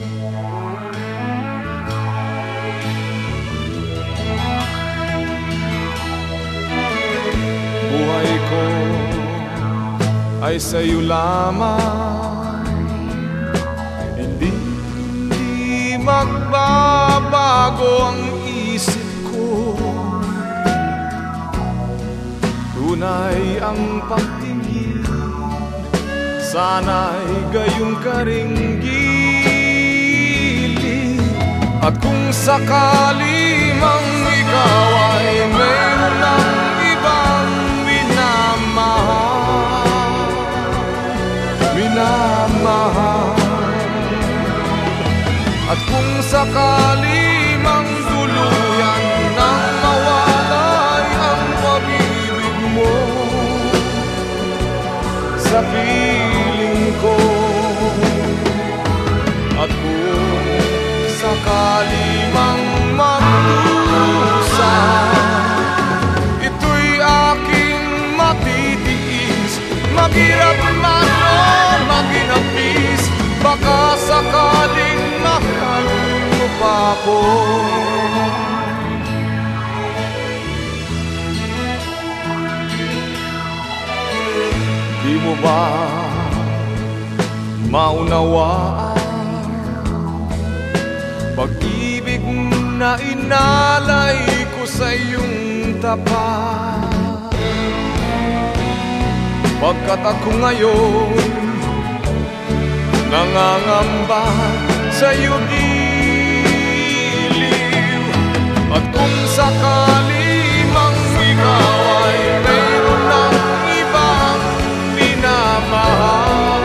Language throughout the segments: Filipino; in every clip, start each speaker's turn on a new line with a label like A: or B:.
A: Buhay ko ay sa'yo lamang, hindi magbabago ang isip ko. Tunay ang pagtingin, sana'y gayon ka ring gilid. At kung sakali mang ikaw ay mayroon ng ibang minamahal, at kung sakali mang tuluyan nang mawalay ang pag-ibig mo sa piling ko, at kung sakali mang magdusa, ito'y aking matitiis, maghirap man o maginapis, baka sakaling mahal mo pa ako. Di mo ba maunawaan pag-ibig na inalay ko sa iyong tapat? Pagkat ako ngayon nangangamba sa iyong giliw, at kung sakali mang ikaw ay mayroon ng ibang minamahal,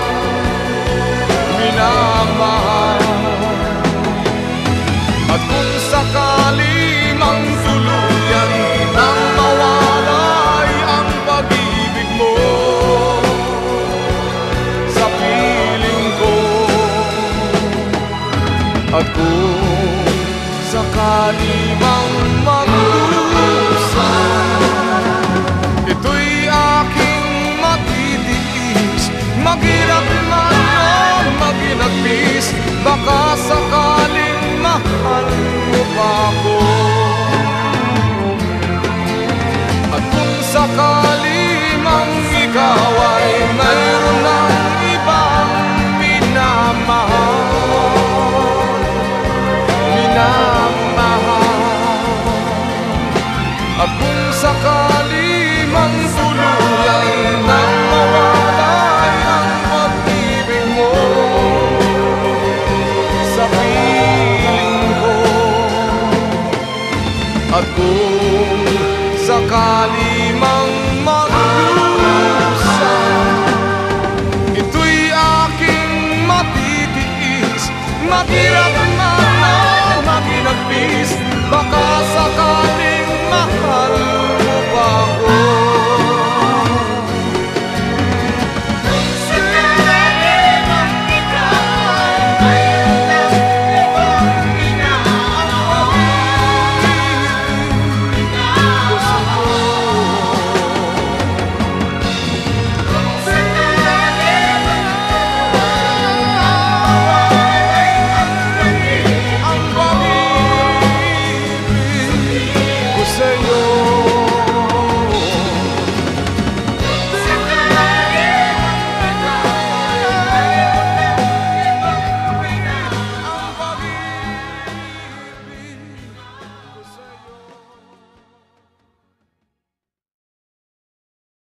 A: at kung sakali mang tuluyan nang mawalay ang pag-ibig mo sa piling ko, at kung sakali mang magdusa, ito'y aking matitiis, maghirap man o maginagpis, baka sakaling mahal mo pa ako. At kung sakali mang ikaw ay mayroon ng ibang at kung sakali mang tuluyan nang mawalay ang pag-ibig mo sa piling ko, at kung sakali mang magdusa, ito'y aking matitiis, maghirap man o maginagpis, baka sakaling mahal